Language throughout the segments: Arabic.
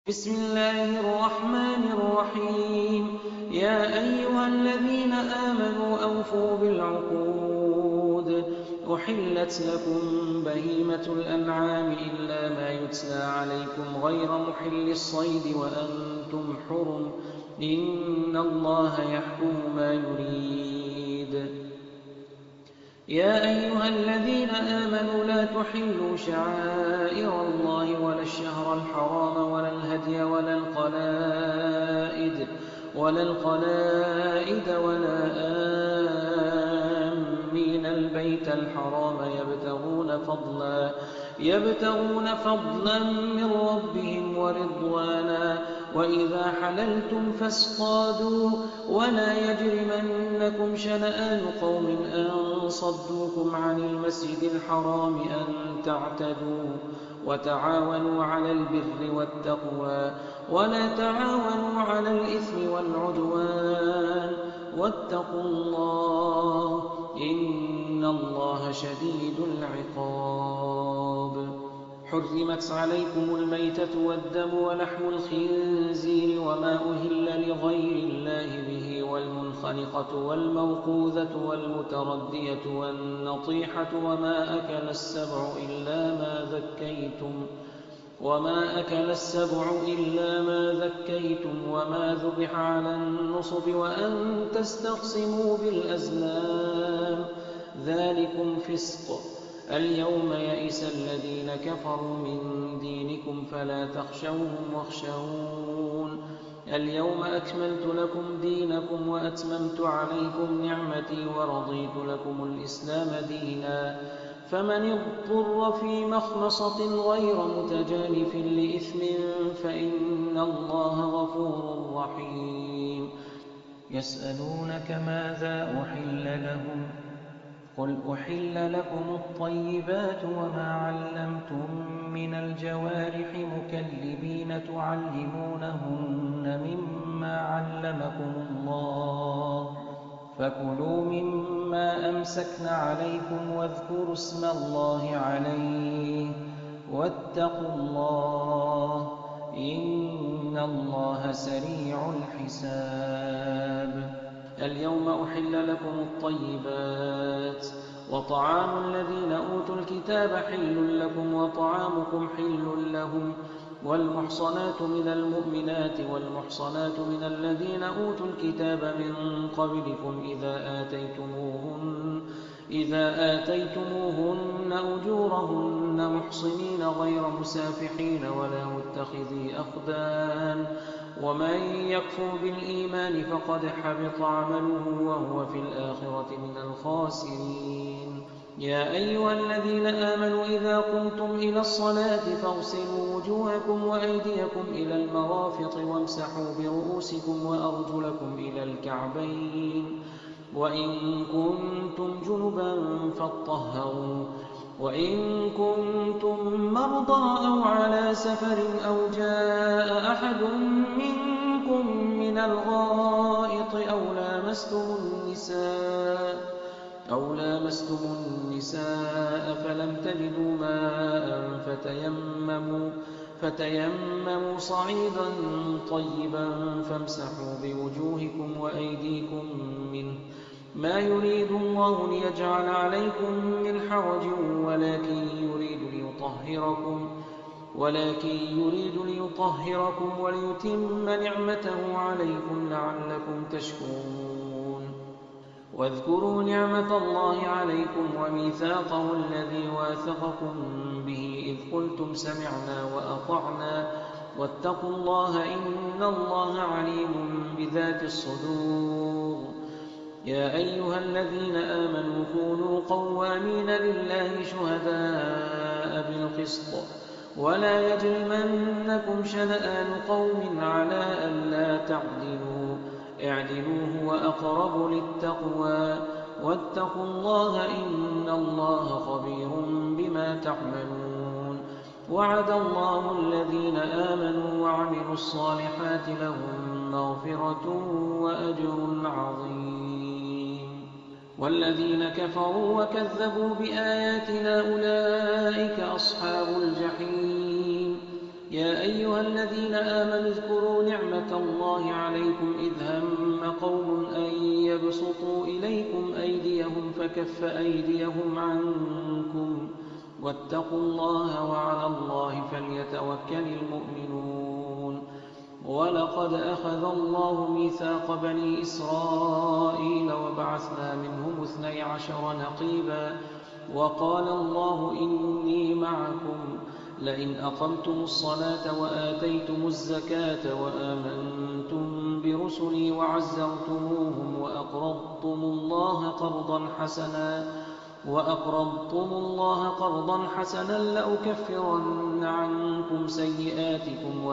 بسم الله الرحمن الرحيم يا أيها الذين آمنوا أوفوا بالعقود أحلت لكم بهيمة الأنعام إلا ما يتلى عليكم غير محل الصيد وأنتم حرم إن الله يحكم ما يريد يا أيها الذين آمنوا لا تحلوا شعائر الله ولا الشهر الحرام ولا الهدي ولا القلائد ولا آمين البيت الحرام يبتغون فضلا من ربهم ورضوانا وإذا حللتم فاصطادوا ولا يجرمنكم شنآن قوم أن صدوكم عن المسجد الحرام أن تعتدوا وتعاونوا على البر والتقوى ولا تعاونوا على الإثم والعدوان واتقوا الله إن الله شديد العقاب حرمت عليكم الميتة والدم ولحم الخنزير وما أهل لغير الله به والمنخنقة والموقوذة والمتردية والنطيحة وما أكل السبع إلا ما ذكيتم وما ذبح على النصب وأن تستقسموا بالأزلام ذلكم فسق اليوم يئس الذين كفروا من دينكم فلا تخشوهم واخشون اليوم أكملت لكم دينكم وأتممت عليكم نعمتي ورضيت لكم الإسلام دينا فمن اضطر في مخمصة غير متجانف لإثم فإن الله غفور رحيم يسألونك ماذا أحل لهم قل أحل لكم الطيبات وما علمتم من الجوارح مكلبين تعلمونهن مما علمكم الله فكلوا مما أمسكن عليكم واذكروا اسم الله عليه واتقوا الله إن الله سريع الحساب اليوم أحل لكم الطيبات وطعام الذين أوتوا الكتاب حل لكم وطعامكم حل لهم والمحصنات من المؤمنات والمحصنات من الذين أوتوا الكتاب من قبلكم إذا آتيتموهن أجورهن محصنين غير مسافحين ولا متخذي أخدان ومن يكفر بالإيمان فقد حبط عمله وهو في الآخرة من الخاسرين يا أيها الذين آمنوا إذا قمتم إلى الصلاة فاغسلوا وجوهكم وأيديكم إلى المرافق وامسحوا برؤوسكم وأرجلكم إلى الكعبين وإن كنتم جنبا فاطهروا وإن كنتم مرضى أو على سفر أو جاء أحد منكم من الغائط أو لامستم النساء فلم تجدوا ماء فتيمموا صعيدا طيبا فامسحوا بوجوهكم وأيديكم منه ما يريد الله ليجعل عليكم من حرج ولكن يريد ليطهركم وليتم نعمته عليكم لعلكم تشكرون واذكروا نعمة الله عليكم وميثاقه الذي واثقكم به إذ قلتم سمعنا وأطعنا واتقوا الله إن الله عليم بذات الصدور يا أيها الذين آمنوا كونوا قوامين لله شهداء بالقسط ولا يجرمنكم شنآن قوم على ألا تعدلوا اعدلوا هو أقرب للتقوى واتقوا الله إن الله خبير بما تعملون وعد الله الذين آمنوا وعملوا الصالحات لهم مغفرة وأجر عظيم والذين كفروا وكذبوا بآياتنا أولئك أصحاب الجحيم يا أيها الذين آمنوا اذكروا نعمة الله عليكم إذ هم قوم أن يبسطوا إليكم أيديهم فكف أيديهم عنكم واتقوا الله وعلى الله فليتوكل المؤمنون. ولقد أخذ الله ميثاق بني إسرائيل وبعثنا منهم 12 نقيبا وقال الله إني معكم لئن أقمتم الصلاة وآتيتم الزكاة وآمنتم برسلي وعزرتموهم وأقرضتم الله قرضا حسنا لأكفرن عنكم سيئاتكم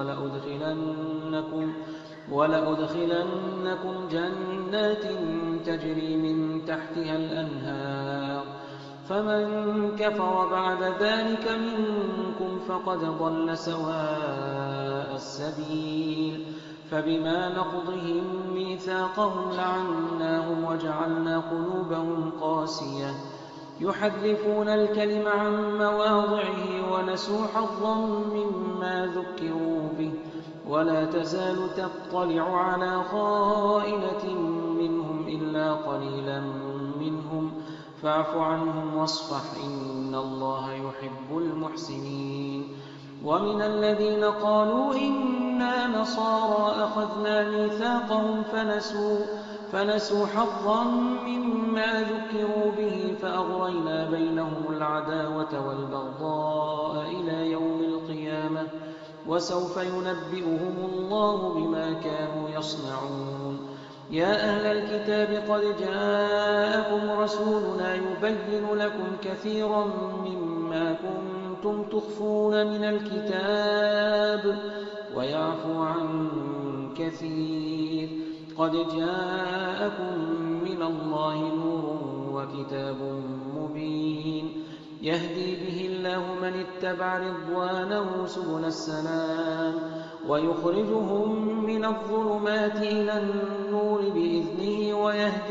ولأدخلنكم جنات تجري من تحتها الأنهار فمن كفر بعد ذلك منكم فقد ضل سواء السبيل. فبما نقضهم ميثاقهم لعناهم وجعلنا قلوبهم قاسية يحرفون الكلم عن مواضعه ونسوا حظا مما ذكروا به ولا تزال تطلع على خائنة منهم إلا قليلا منهم فاعف عنهم واصفح إن الله يحب المحسنين. ومن الذين قالوا إنا نصارى أخذنا ميثاقهم فنسوا حظا مما ذكروا به فأغرينا بينهم العداوة والبغضاء إلى يوم القيامة وسوف ينبئهم الله بما كانوا يصنعون. يا أهل الكتاب قد جاءكم رسولنا يبين لكم كثيرا مما كنتم تخفون من الكتاب ويعفو عن كثير. قد جاءكم من الله نور وكتاب مبين يهدي به الله من اتبع رضوانه سبل السلام ويخرجهم من الظلمات إلى النور بإذنه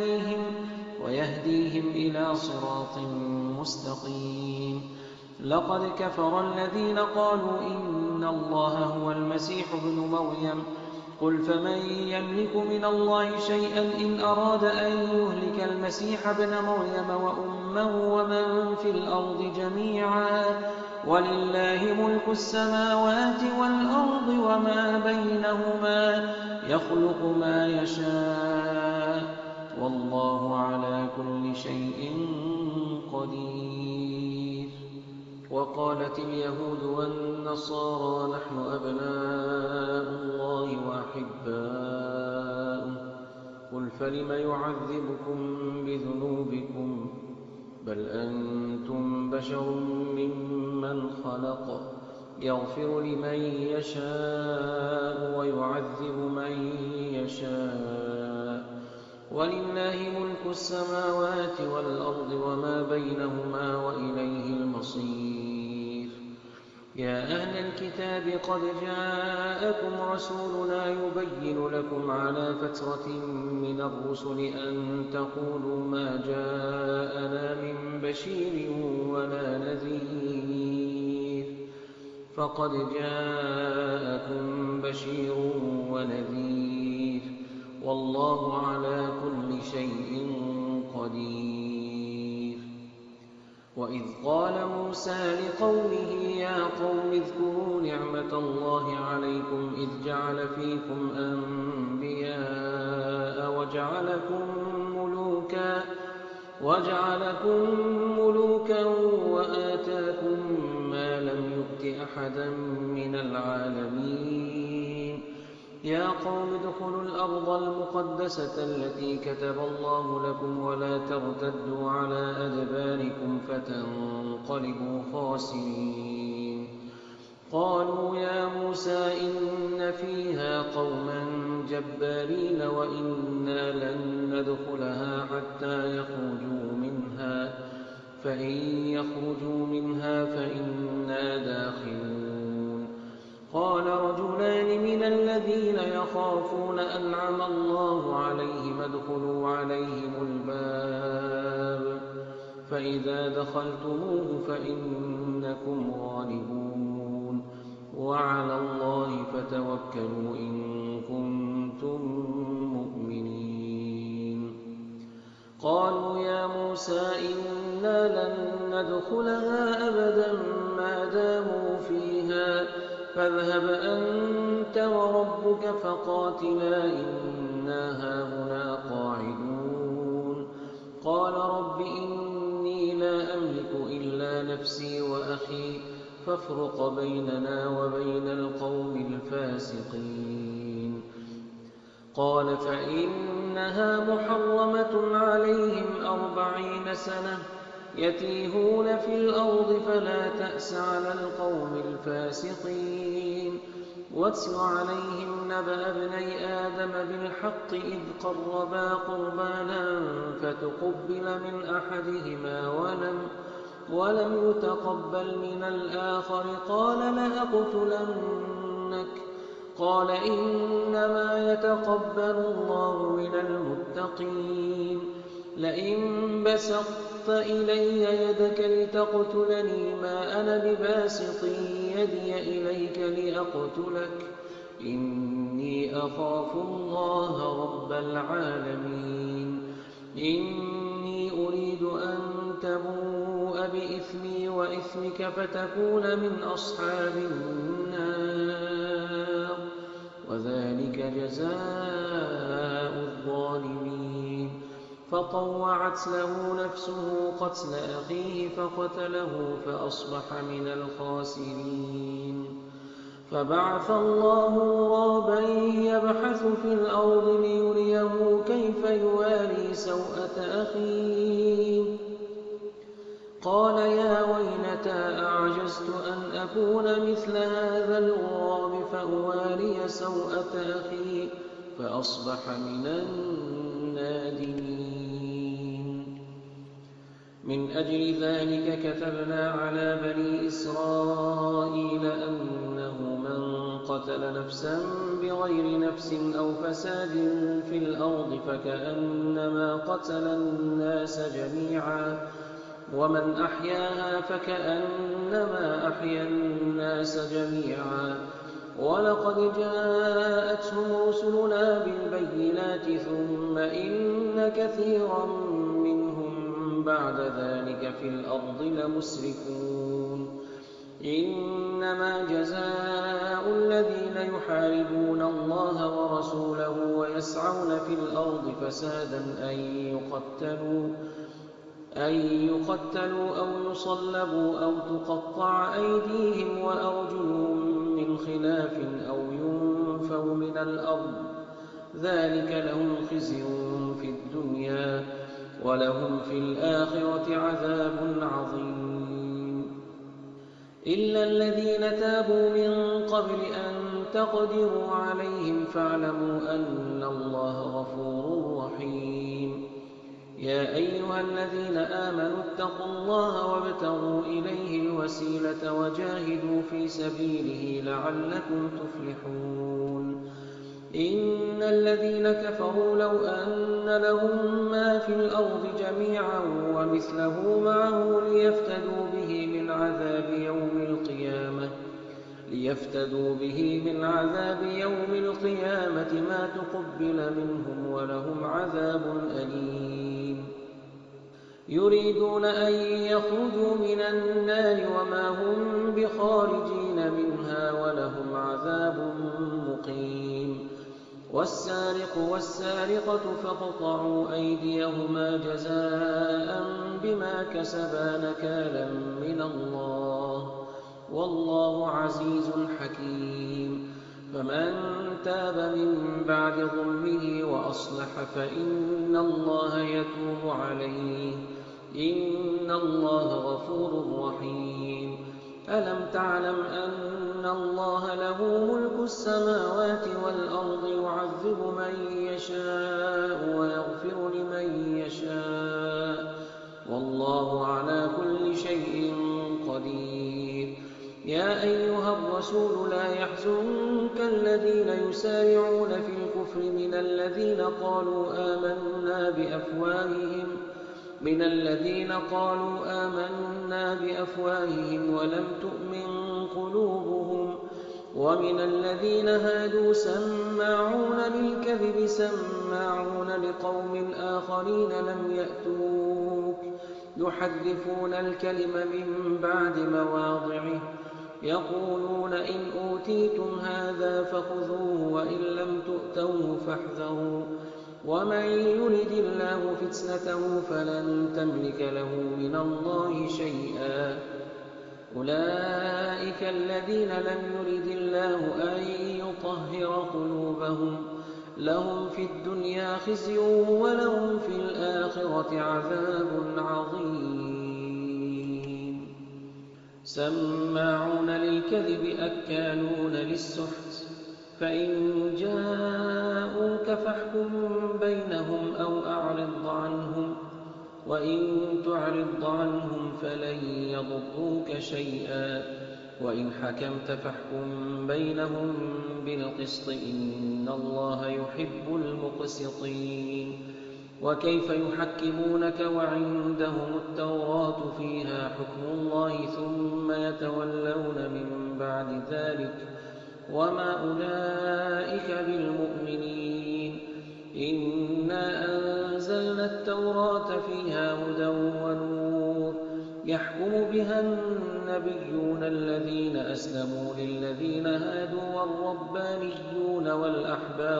ويهديهم إلى صراط مستقيم. لقد كفر الذين قالوا إن الله هو المسيح ابن مريم قل فمن يملك من الله شيئا إن أراد أن يهلك المسيح ابن مريم وأمه ومن في الأرض جميعا ولله ملك السماوات والأرض وما بينهما يخلق ما يشاء والله على كل شيء قدير. وقالت اليهود والنصارى نحن أبناء الله وأحباؤه قل فلم يعذبكم بذنوبكم بل أنتم بشر ممن خلق يغفر لمن يشاء ويعذب من يشاء ولله ملك السماوات والأرض وما بينهما وإليه المصير. يا أهل الكتاب قد جاءكم رسولنا يبين لكم على فترة من الرسل أن تقولوا ما جاءنا من بشير ولا نذير فقد جاءكم بشير ونذير والله على كل شيء قدير. وإذ قال موسى لقومه يا قوم اذكروا نعمة الله عليكم إذ جعل فيكم أنبياء وجعلكم ملوكا وآتاكم ما لم يؤت أحدا من العالمين. يا قوم ادخلوا الأرض المقدسة التي كتب الله لكم ولا ترتدوا على أدباركم فتنقلبوا خاسرين. قالوا يا موسى إن فيها قوما جبارين وإنا لن ندخلها حتى يخرجوا منها فإن يخرجوا منها فإنا داخلون. قال رجلان من الذين يخافون أنعم الله عليهم ادخلوا عليهم الباب فإذا دخلتموه فإنكم غالبون وعلى الله فتوكلوا إن كنتم مؤمنين. قالوا يا موسى إنا لن ندخلها أبدا ما داموا فيها فاذهب أنت وربك فقاتلا إنا هاهنا قاعدون. قال رب إني لا أملك إلا نفسي وأخي فافرق بيننا وبين القوم الفاسقين. قال فإنها محرمة عليهم 40 سنة يتيهون في الأرض فلا تأس على القوم الفاسقين. واتل عليهم نبأ ابني آدم بالحق إذ قربا قربانا فتقبل من أحدهما ولم يتقبل من الآخر قال لأقتلنك. قال إنما يتقبل الله من المتقين. لئن بسطت إلي يدك لتقتلني ما أنا بباسط يدي إليك لأقتلك إني أخاف الله رب العالمين. إني أريد أن تبوء بإثمي وإثمك فتكون من أصحاب النار وذلك جزاء الظالمين. فطوعت له نفسه قتل أخيه فقتله فأصبح من الخاسرين. فبعث الله غرابا يبحث في الأرض ليريه كيف يواري سوءة أخيه. قال يا ويلتى أعجزت أن أكون مثل هذا الغراب فأواري سوءة أخي فأصبح من النادمين. من أجل ذلك كتبنا على بني إسرائيل أنه من قتل نفسا بغير نفس أو فساد في الأرض فكأنما قتل الناس جميعا ومن أحياها فكأنما أحيا الناس جميعا. ولقد جاءتهم رسلنا بالبينات ثم إن كثيرا منهم بعد ذلك في الأرض لمسرفون. إنما جزاء الذين يحاربون الله ورسوله ويسعون في الأرض فسادا أن يقتلوا أو يصلبوا أو تقطع أيديهم وأرجلهم من خلاف أو ينفوا من الأرض ذلك لهم خزي في الدنيا ولهم في الآخرة عذاب عظيم. إلا الذين تابوا من قبل أن تقدروا عليهم فاعلموا أن الله غفور رحيم. يا أيها الذين آمنوا اتقوا الله وابتغوا إليه الوسيلة وجاهدوا في سبيله لعلكم تفلحون. إن الذين كفروا لو أن لهم ما في الأرض جميعا ومثله معه ليفتدوا به من عذاب يوم القيامة ما تقبل منهم ولهم عذاب أليم. يريدون أن يخرجوا من النار وما هم بخارجين منها ولهم عذاب مقيم. والسارق والسارقة فاقطعوا أيديهما جزاء بما كسبا نكالا من الله والله عزيز حكيم. فمن تاب من بعد ظلمه وأصلح فإن الله يتوب عليه إن الله غفور رحيم. ألم تعلم أن الله له ملك السماوات والأرض يعذب من يشاء ويغفر لمن يشاء والله على كل شيء قدير. يا أيها الرسول لا يحزنك الذين يسارعون في الكفر من الذين قالوا آمنا بأفواههم ولم تؤمن قلوبهم ومن الذين هادوا سماعون للكذب سماعون لقوم آخرين لم يأتوك يحرفون الكلم من بعد مواضعه يقولون إن أوتيتم هذا فخذوه وإن لم تؤتوه فاحذروا ومن يرد الله فتنته فلن تملك له من الله شيئا أولئك الذين لم يرد الله أن يطهر قلوبهم لهم في الدنيا خزي ولهم في الآخرة عذاب عظيم سماعون للكذب أكالون للسحت فإن جاءوك فاحكم بينهم أو أعرض عنهم وإن تعرض عنهم فلن يضروك شيئا وإن حكمت فاحكم بينهم بالقسط إن الله يحب المقسطين وكيف يحكمونك وعندهم التوراة فيها حكم الله ثم يتولون من بعد ذلك وما أولئك بالمؤمنين إنا أنزلنا التوراة فيها هدى ونور يحكم بها النبيون الذين أسلموا للذين هادوا والربانيون والأحبار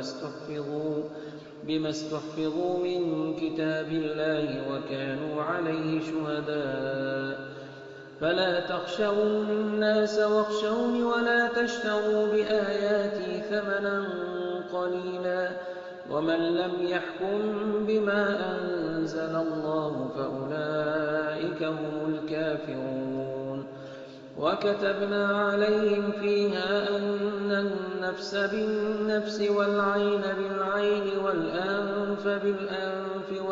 بما استحفظوا من كتاب الله وكانوا عليه شهداء فلا تخشوا الناس واخشوني ولا تشتروا بآياتي ثمنا قليلا ومن لم يحكم بما أنزل الله فأولئك هم الكافرون وكتبنا عليهم فيها أن النفس بالنفس والعين بالعين والأنف بالأنف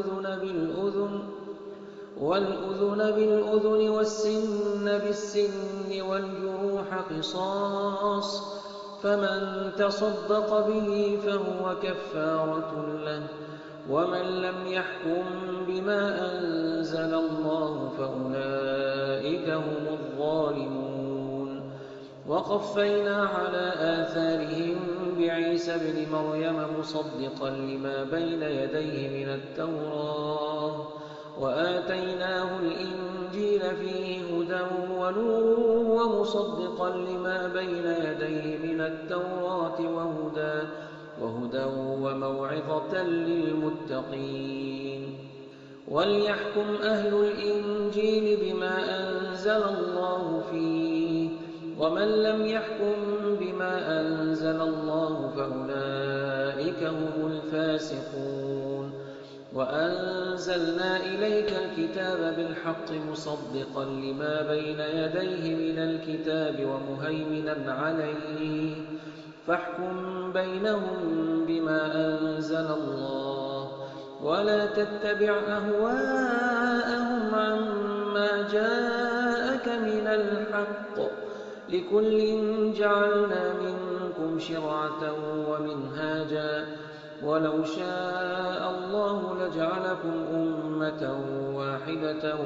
والأذن بالأذن والسن بالسن والجروح قصاص فمن تصدق به فهو كفارة له ومن لم يحكم بما أنزل الله فأولئك هم الظالمون وقفينا على آثارهم بعيسى ابن مريم مصدقا لما بين يديه من التوراة وآتيناه الإنجيل فيه هدى ونور ومصدقا لما بين يديه من التوراة وهدى وموعظة للمتقين وليحكم أهل الإنجيل بما أنزل الله فيه ومن لم يحكم بما أنزل الله فأولئك هم الفاسقون وأنزلنا إليك الكتاب بالحق مصدقا لما بين يديه من الكتاب ومهيمنا عليه فاحكم بينهم بما أنزل الله ولا تتبع أهواءهم عما جاءك من الحق لكل جعلنا منكم شرعة ومنهاجا ولو شاء الله لجعلكم أمة واحدة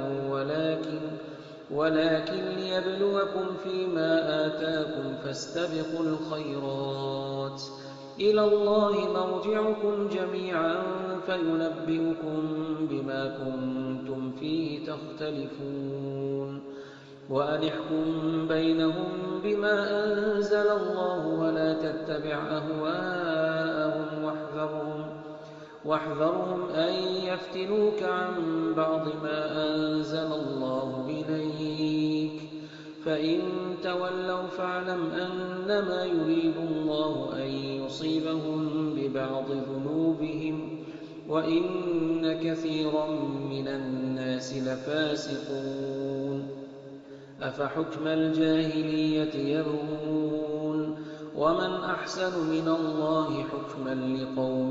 ولكن ليبلوكم فيما آتاكم فاستبقوا الخيرات إلى الله مرجعكم جميعا فينبئكم بما كنتم فيه تختلفون وأن احكم بينهم بما أنزل الله ولا تتبع أهواءهم واحذرهم أن يفتنوك عن بعض ما أنزل الله إليك فإن تولوا فاعلم أنما يريد الله أن يصيبهم ببعض ذنوبهم وإن كثيرا من الناس لفاسقون أفحكم الجاهلية يبغون ومن أحسن من الله حكما لقوم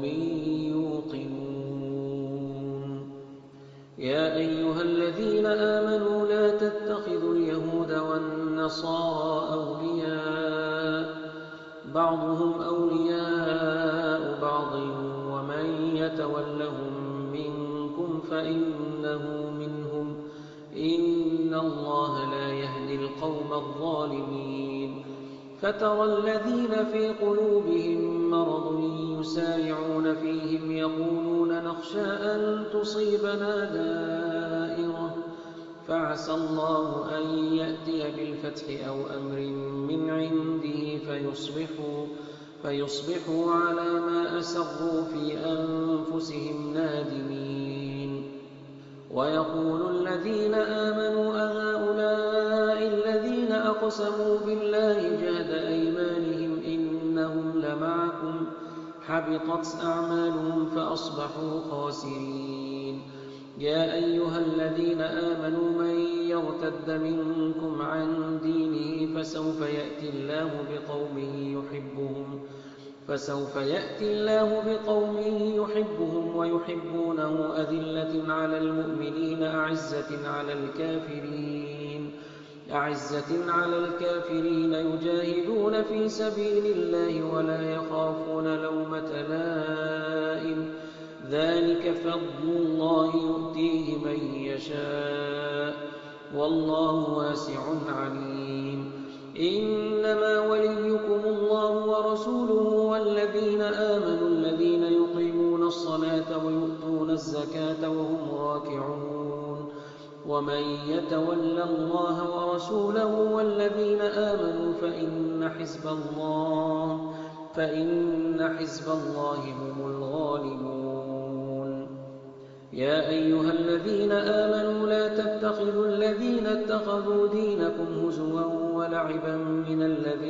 يوقنون يا أيها الذين آمنوا لا تتخذوا اليهود والنصارى أولياء بعضهم أولياء بعض ومن يتولهم منكم فإنه منهم إن الله لا يهدي القوم الظالمين فترى الذين في قلوبهم مرض يسارعون فيهم يقولون نخشى أن تصيبنا دائرة فعسى الله أن يأتي بالفتح أو أمر من عنده فيصبحوا على ما أسروا في أنفسهم نادمين. ويقول الذين آمنوا أهؤلاء الذين أقسموا بالله جهد أيمانهم إنهم لمعكم حبطت أعمالهم فأصبحوا خاسرين. يا أيها الذين آمنوا من يرتد منكم عن دينه فسوف يأتي الله بقوم يحبهم ويحبونه أذلة على المؤمنين أعزة على الكافرين يجاهدون في سبيل الله ولا يخافون لومة لائم ذلك فضل الله يؤتيه من يشاء والله واسع عليم. إنما وليكم الله ورسوله والذين آمنوا الذين يقيمون الصلاة ويؤتون الزكاة وهم راكعون. ومن يتول الله ورسوله والذين آمنوا فإن حزب الله هم الغالبون. يا أيها الذين آمنوا لا تتخذوا الذين اتخذوا دينكم هزوا ولعبا من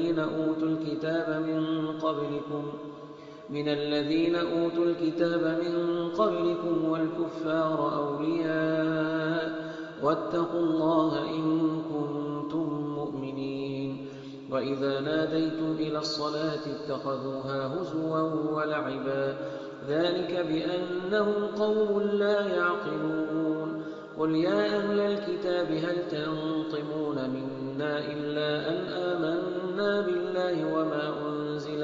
الذين أوتوا الكتاب من قبلكم والكفار أولياء واتقوا الله إن كنتم مؤمنين. وإذا ناديتم إلى الصلاة اتخذوها هزوا ولعبا ذلك بأنهم قوم لا يعقلون. قل يا أهل الكتاب هل تنقمون منا إلا أن آمنا بالله وما أنزل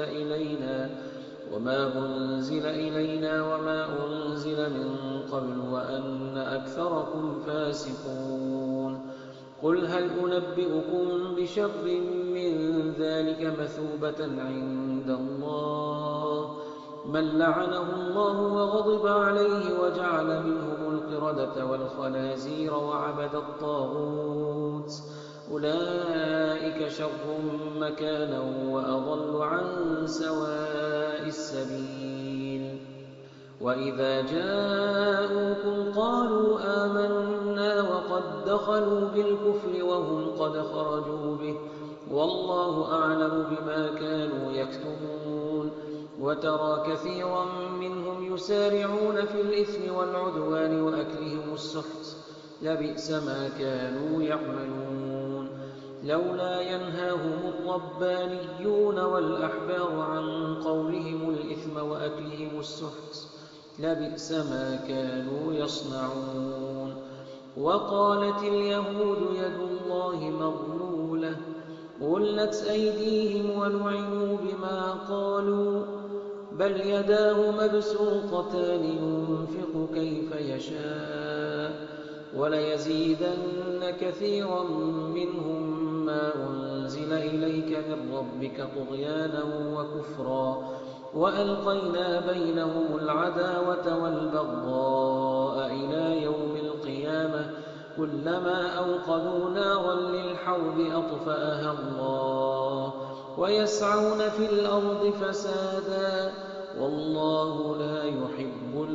إلينا وما أنزل من قبل وأن أكثركم فاسقون. قل هل أنبئكم بشر من ذلك مثوبة عند الله من لعنه الله وغضب عليه وجعل منهم القردة والخنازير وعبد الطاغوت أولئك شر مكانا وأضل عن سواء السبيل. وإذا جاءوكم قالوا آمنا وقد دخلوا بالكفر وهم قد خرجوا به والله أعلم بما كانوا يكتمون. وترى كثيرا منهم يسارعون في الإثم والعدوان وأكلهم السحت لبئس ما كانوا يعملون. لولا ينهاهم الربانيون والأحبار عن قولهم الإثم وأكلهم السحت لبئس ما كانوا يصنعون. وقالت اليهود يد الله مغلولة غلت أيديهم ولعنوا بما قالوا بل يداه مبسوطتان ينفق كيف يشاء وليزيدن كثيرا منهم ما أنزل إليك من ربك طغيانا وكفرا وألقينا بينهم العداوة والبغضاء إلى يوم القيامة كلما أوقدوا نارا للحرب أطفأها الله ويسعون في الأرض فسادا والله لا يحب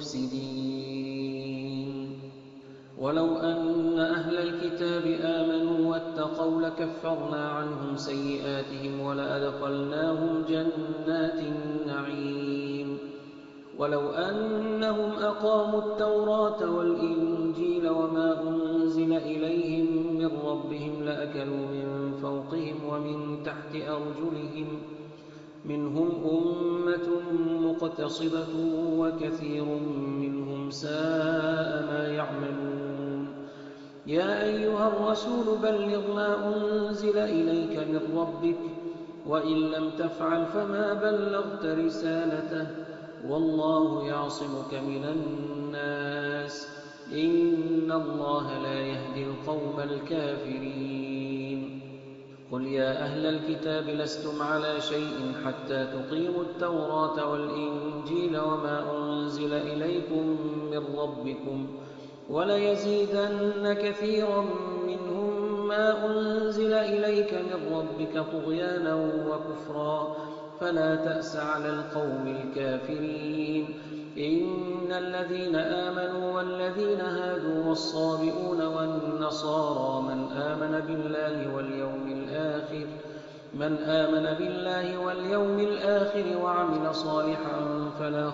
المفسدين. ولو أن أهل الكتاب آمنوا واتقوا لكفرنا عنهم سيئاتهم ولأدخلناهم جنات النعيم. ولو أنهم أقاموا التوراة والإنجيل وما أنزل إليهم من ربهم لأكلوا من فوقهم ومن تحت أرجلهم منهم أمة مقتصدة وكثير منهم ساء ما يعملون. يا أيها الرسول بلغ ما أنزل إليك من ربك وإن لم تفعل فما بلغت رسالته والله يعصمك من الناس إن الله لا يهدي القوم الكافرين. قل يا أهل الكتاب لستم على شيء حتى تقيموا التوراة والإنجيل وما أنزل إليكم من ربكم وليزيدن كثيرا منهم ما أنزل إليك من ربك طغيانا وكفرا فلا تأس على القوم الكافرين. إن الذين آمنوا والذين هادوا والصابئون والنصارى من آمن بالله واليوم الآخر وعمل صالحا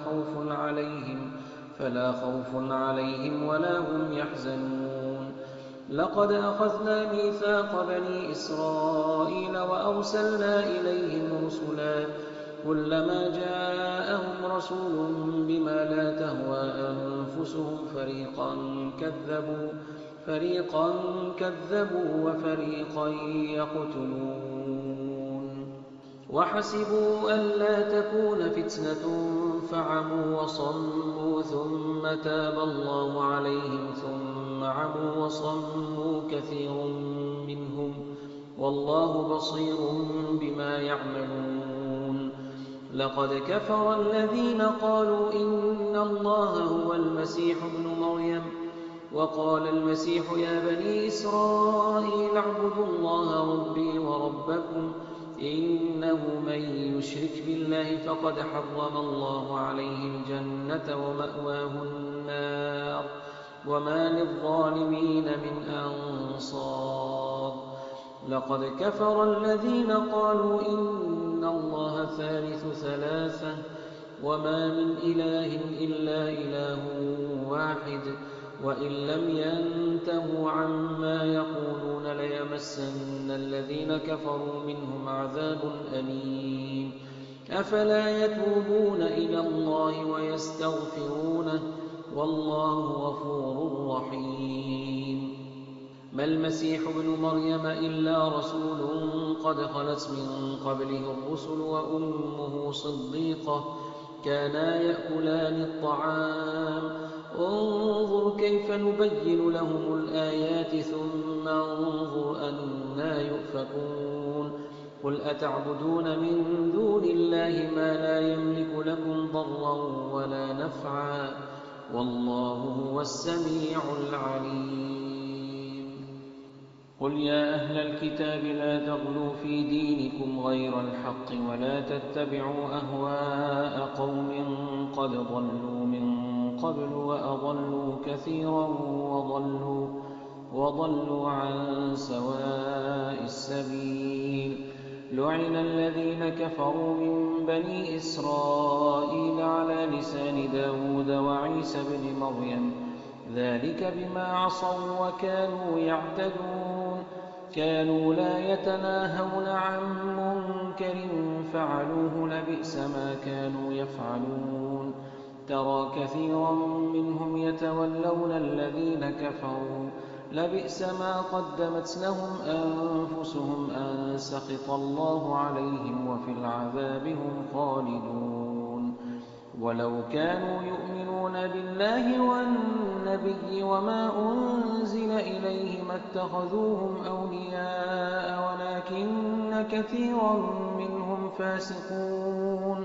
فلا خوف عليهم ولا هم يحزنون. لقد أخذنا ميثاق بني إسرائيل وأرسلنا إليهم رسلا كلما جاءهم رسول بما لا تهوى أنفسهم فريقا كذبوا وفريقا يقتلون. وحسبوا ألا تكون فتنة فعموا وصموا ثم تاب الله عليهم ثم عموا وصموا كثير منهم والله بصير بما يعملون. لقد كفر الذين قالوا إن الله هو المسيح ابن مريم وقال المسيح يا بني إسرائيل اعبدوا الله ربي وربكم إنه من يشرك بالله فقد حرم الله عليه الجنة ومأواه النار وما للظالمين من أنصار. لقد كفر الذين قالوا إن الله ثالث ثلاثة وما من إله إلا إله واحد وإن لم ينتهوا عما يقولون ليمسن الذين كفروا منهم عذاب أليم. أفلا يتوبون إلى الله ويستغفرونه والله غفور رحيم. ما المسيح ابن مريم إلا رسول قد خلت من قبله الرسل وأمه صديقة كانا يأكلان الطعام انظر كيف نبين لهم الآيات ثم انظر أنى يؤفكون. قل أتعبدون من دون الله ما لا يملك لكم ضرا ولا نفعا والله هو السميع العليم. قل يا أهل الكتاب لا تغلوا في دينكم غير الحق ولا تتبعوا أهواء قوم قد ضلوا من قبل وأضلوا كثيرا وضلوا عن سواء السبيل. لعن الذين كفروا من بني إسرائيل على لسان داود وعيسى بن مريم ذلك بما عصوا وكانوا يعتدون. كانوا لا يتناهون عن منكر فعلوه لبئس ما كانوا يفعلون. ترى كثيرا منهم يتولون الذين كفروا لبئس ما قدمت لهم أنفسهم أن سخط الله عليهم وفي العذاب هم خالدون. ولو كانوا يؤمنون بالله والنبي وما أنزل إليه ما اتخذوهم أولياء ولكن كثيرا منهم فاسقون.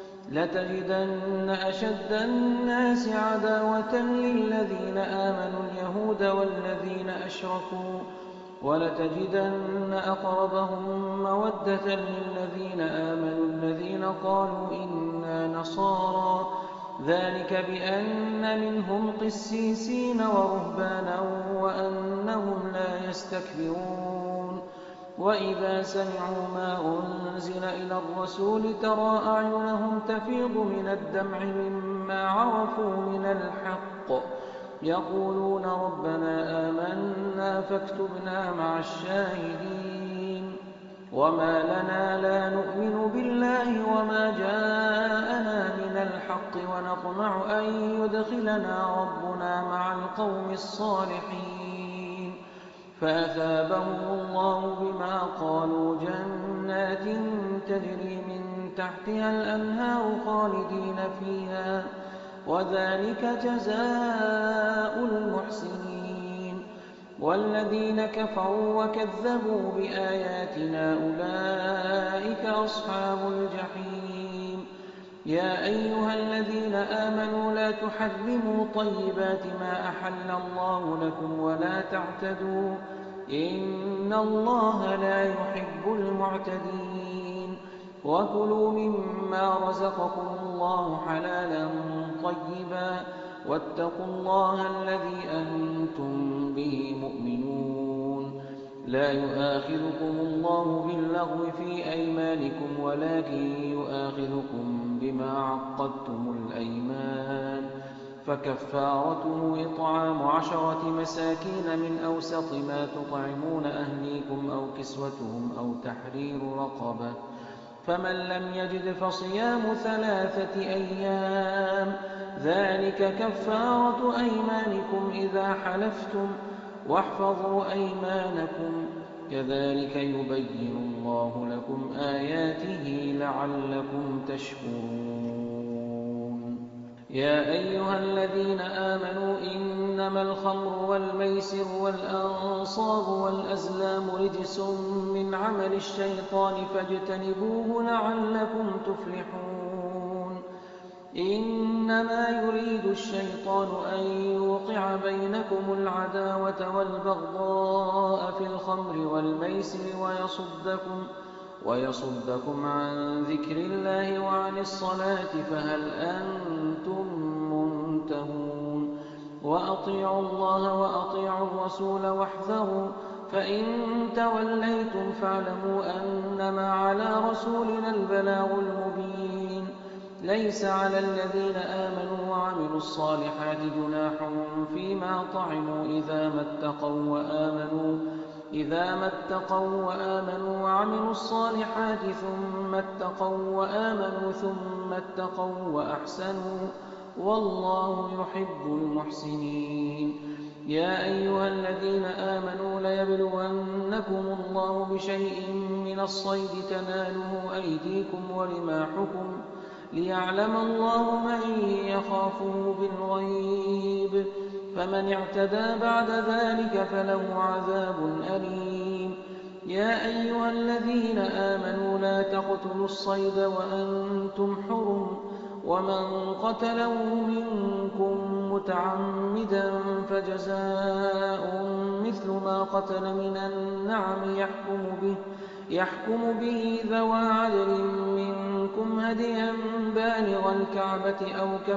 لتجدن أشد الناس عداوة للذين آمنوا اليهود والذين أشركوا ولتجدن أقربهم مودة للذين آمنوا الذين قالوا إنا نصارى ذلك بأن منهم قسيسين ورهبانا وأنهم لا يستكبرون. وإذا سمعوا ما أنزل إلى الرسول ترى أعينهم تفيض من الدمع مما عرفوا من الحق يقولون ربنا آمنا فاكتبنا مع الشاهدين. وما لنا لا نؤمن بالله وما جاءنا من الحق ونطمع أن يدخلنا ربنا مع القوم الصالحين. فأثابهم الله بما قالوا جنات تجري من تحتها الأنهار خالدين فيها وذلك جزاء المحسنين. والذين كفروا وكذبوا بآياتنا أولئك أصحاب الجحيم. يا أيها الذين آمنوا لا تحرموا طيبات ما أحل الله لكم ولا تعتدوا إن الله لا يحب المعتدين. وكلوا مما رزقكم الله حلالا طيبا واتقوا الله الذي أنتم به مؤمنون. لا يؤاخذكم الله باللغو في أيمانكم ولكن يؤاخذكم بما عقدتم الأيمان، فكفارته إطعام 10 مساكين من أوسط ما تطعمون أهليكم أو كسوتهم أو تحرير رقبة، فمن لم يجد فصيام 3 أيام ذلك كفارة أيمانكم إذا حلفتم واحفظوا أيمانكم كذلك يبين الله لكم آياته لعلكم تشكرون. يا أيها الذين آمنوا إنما الخمر والميسر والأنصاب والأزلام رجس من عمل الشيطان فاجتنبوه لعلكم تفلحون. إنما يريد الشيطان أن يوقع بينكم العداوة والبغضاء في الخمر والميسر ويصدكم عن ذكر الله وعن الصلاة فهل أنتم منتهون. وأطيعوا الله وأطيعوا الرسول واحذروا فإن توليتم فاعلموا أنما على رسولنا البلاغ المبين. ليس على الذين آمنوا وعملوا الصالحات جناح فيما طعموا إذا ما اتقوا وآمنوا وعملوا الصالحات ثم اتقوا وأحسنوا والله يحب المحسنين. يا أيها الذين آمنوا ليبلونكم الله بشيء من الصيد تناله أيديكم ورماحكم ليعلم الله من يخافه بالغيب، فمن اعتدى بعد ذلك فله عذاب أليم. يا أيها الذين آمنوا لا تقتلوا الصيد وأنتم حرم، ومن قتله منكم متعمدا فجزاء مثل ما قتل من النعم يحكم به ذوى عدل منكم هديا بالغ الكعبة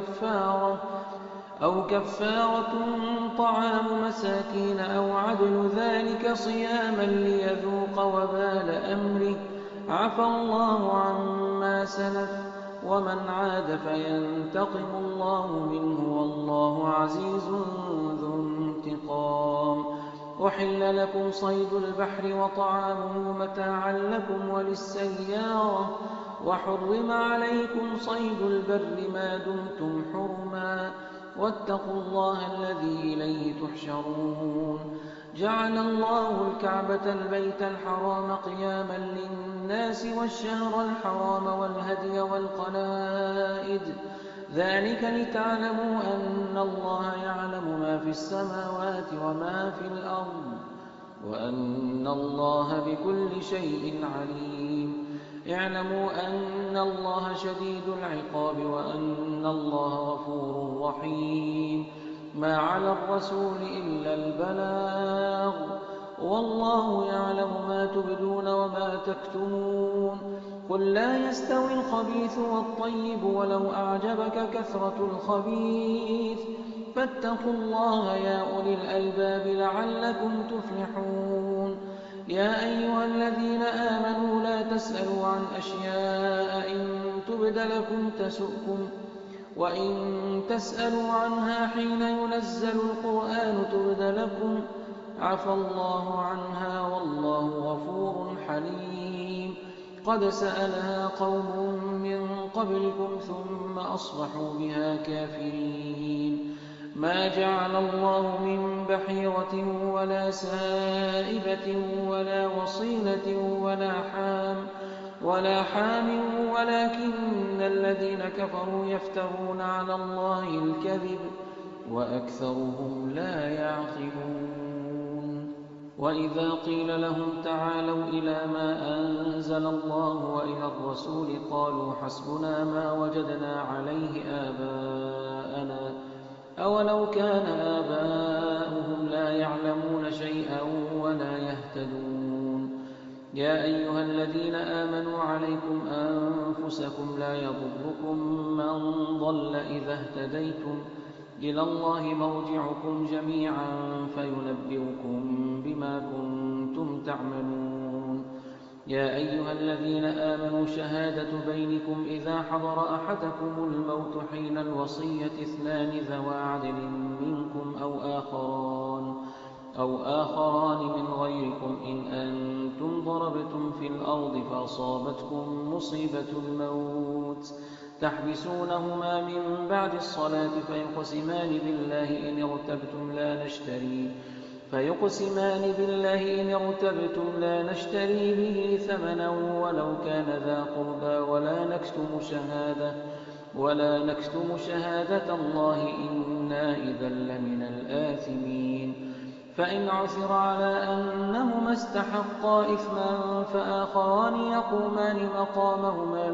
أو كفارة طعام مساكين أو عدل ذلك صياما ليذوق وبال أمره. عفى الله عما سلف ومن عاد فينتقم الله منه والله عزيز ذو انتقام. أحل لكم صيد البحر وطعامه متاعا لكم وللسيارة، وحرم عليكم صيد البر ما دمتم حرما، واتقوا الله الذي إليه تحشرون. جعل الله الكعبة البيت الحرام قياما للناس والشهر الحرام والهدي والقلائد، ذلك لتعلموا أن الله يعلم ما في السماوات وما في الأرض وأن الله بكل شيء عليم. اعلموا أن الله شديد العقاب وأن الله غفور رحيم. ما على الرسول إلا البلاغ والله يعلم ما تبدون وما تكتمون. قل لا يستوي الخبيث والطيب ولو أعجبك كثرة الخبيث، فاتقوا الله يا أولي الألباب لعلكم تفلحون. يا أيها الذين آمنوا لا تسألوا عن أشياء إن تبد لكم تسؤكم، وإن تسألوا عنها حين ينزل القرآن تبد لكم عفى الله عنها والله غفور حليم. قد سألها قوم من قبلكم ثم أصبحوا بها كافرين. ما جعل الله من بحيرة ولا سائبة ولا وصيلة ولا حام ولكن الذين كفروا يفترون على الله الكذب وأكثرهم لا يعقلون. وإذا قيل لهم تعالوا إلى ما أنزل الله وإلى الرسول قالوا حسبنا ما وجدنا عليه آباءنا أولو كان آباؤهم لا يعلمون شيئا ولا يهتدون. يا أيها الذين آمنوا عليكم أنفسكم لا يضركم من ضل إذا اهتديتم إلى الله مرجعكم جميعا فينبئكم بما كنتم تعملون. يا أيها الذين آمنوا شهادة بينكم إذا حضر أحدكم الموت حين الوصية اثنان ذوى عدل منكم أو آخران من غيركم إن أنتم ضربتم في الأرض فأصابتكم مصيبة الموت تحبسونهما من بعد الصلاة فيقسمان بالله إن ارتبتم لا نشتري به ثمنا ولو كان ذا قربى ولا نكتم شهادة الله إنا إذا لمن الآثمين. فإن عثر على أنهما استحقا إثما فآخران يقومان مقامهما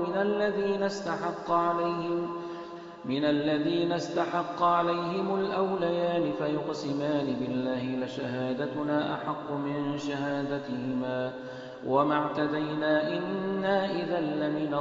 من الذين استحق عليهم الأوليان فيقسمان بالله لشهادتنا أحق من شهادتهما وما اعتدينا إنا إذا لمن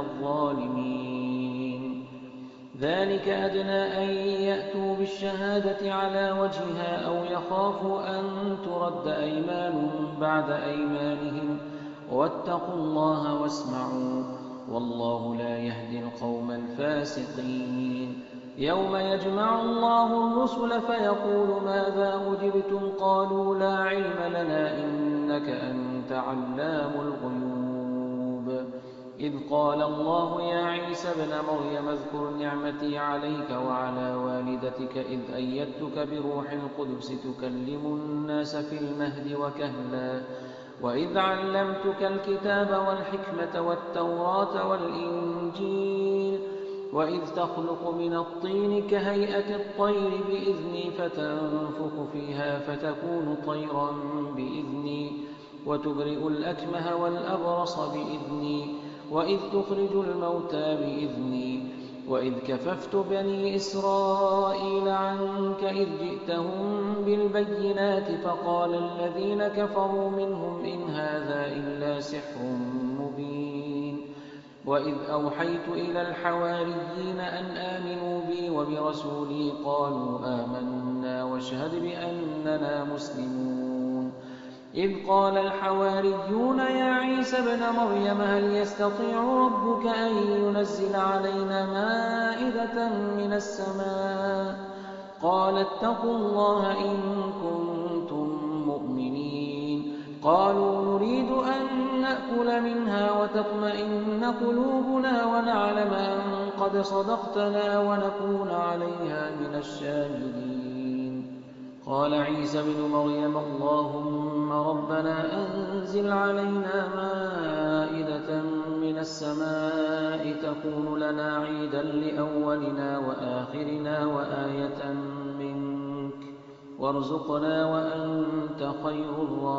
الظالمين. ذلك أدنى أن يأتوا بالشهادة على وجهها أو يخافوا أن ترد أيمان بعد أيمانهم واتقوا الله واسمعوا والله لا يهدي القوم الفاسقين. يوم يجمع الله الرسل فيقول ماذا أجبتم قالوا لا علم لنا إنك أنت علام الغيوب. إذ قال الله يا عيسى ابن مريم اذكر نعمتي عليك وعلى والدتك إذ أيدتك بروح القدس تكلم الناس في المهد وكهلا وإذ علمتك الكتاب والحكمة والتوراة والإنجيل وإذ تخلق من الطين كهيئة الطير بإذني فتنفخ فيها فتكون طيرا بإذني وتبرئ الأكمه والأبرص بإذني وإذ تخرج الموتى بإذني وإذ كففت بني إسرائيل عنك إذ جئتهم بالبينات فقال الذين كفروا منهم إن هذا إلا سحر مبين. وإذ أوحيت إلى الحواريين أن آمنوا بي وبرسولي قالوا آمنا واشهد بأننا مسلمون. إذ قال الحواريون يا عيسى ابن مريم هل يستطيع ربك أن ينزل علينا مائدة من السماء قال اتقوا الله إن كنتم مؤمنين. قالوا نريد أن نأكل منها وتطمئن قلوبنا ونعلم أن قد صدقتنا ونكون عليها من الشاهدين. قال عيسى ابن مريم اللهم ربنا أنزل علينا مائدة من السماء تكون لنا عيدا لأولنا وآخرنا وآية منك وارزقنا وأنت خير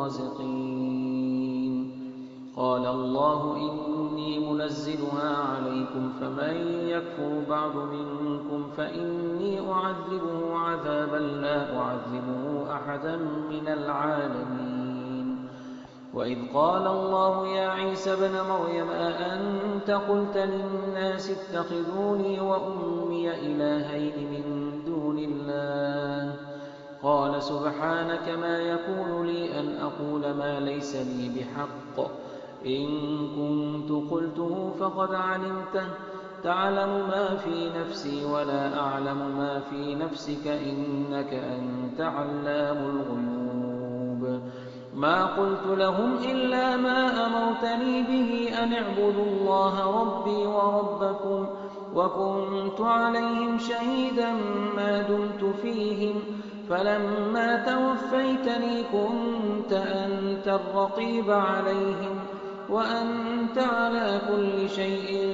الرازقين. قال الله إني منزلها عليكم فمن يكفر بعد منكم فإني أعذبه عذابا لا أعذبه أحدا من العالمين. وإذ قال الله يا عيسى ابن مريم أأنت قلت للناس اتخذوني وأمي إلهين من دون الله قال سبحانك ما يكون لي أن أقول ما ليس لي بحق إن كنت قلته فقد علمته تعلم ما في نفسي ولا أعلم ما في نفسك إنك أنت علام الغيوب. ما قلت لهم إلا ما أمرتني به أن اعبدوا الله ربي وربكم وكنت عليهم شهيدا ما دمت فيهم فلما توفيتني كنت أنت الرقيب عليهم وأنت على كل شيء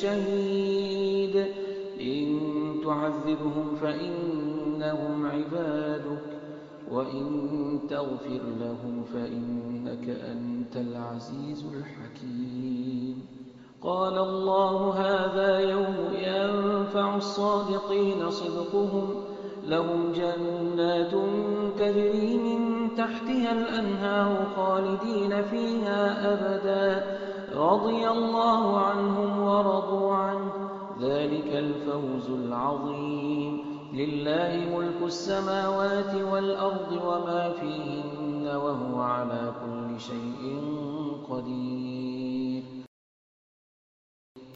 شهيد. إن تعذبهم فإنهم عبادك وإن تغفر لهم فإنك أنت العزيز الحكيم. قال الله هذا يوم ينفع الصادقين صدقهم لهم جنات تجري من تحتها الأنهار خالدين فيها أبدا رضي الله عنهم ورضوا عنه ذلك الفوز العظيم. لله ملك السماوات والأرض وما فيهن وهو على كل شيء قدير.